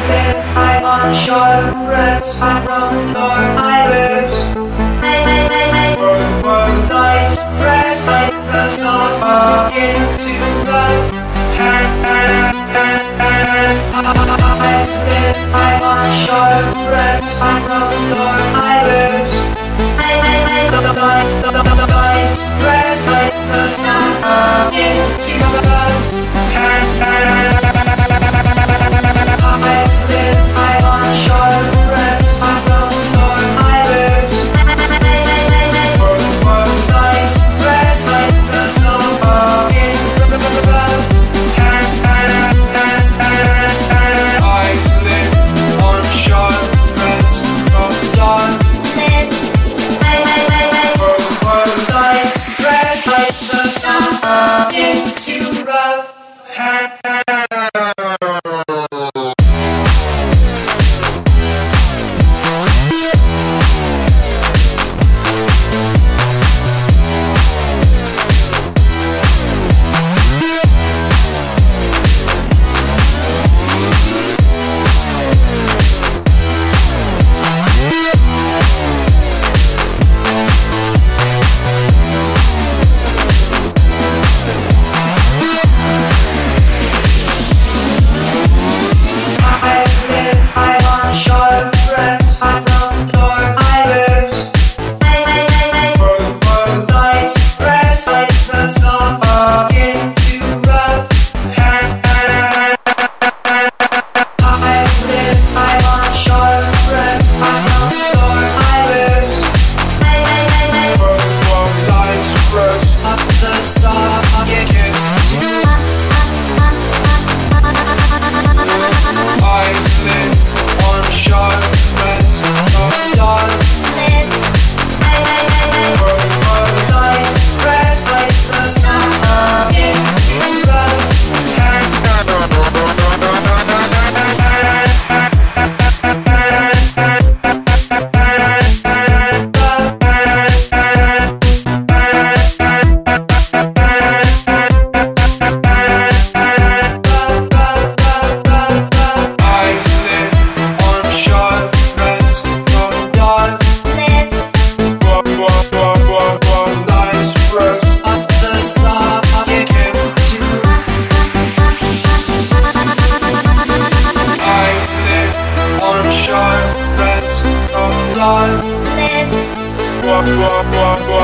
slip, I'm on shore, rest, I'm from your eyelids. Lights, rest, like the sun, into love. I slip, I'm on shore, rest, I'm from your eyelids. Lights, rest, like the sun, into love. I slip, I'm on shore, rest, I'm from your eyelids. Lights, rest, like the sun, into love. I slip on shore, rest from dawn. Lights, rest, like the sun, into love.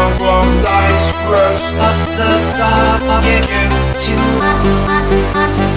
Lights, rest, up the sun, get to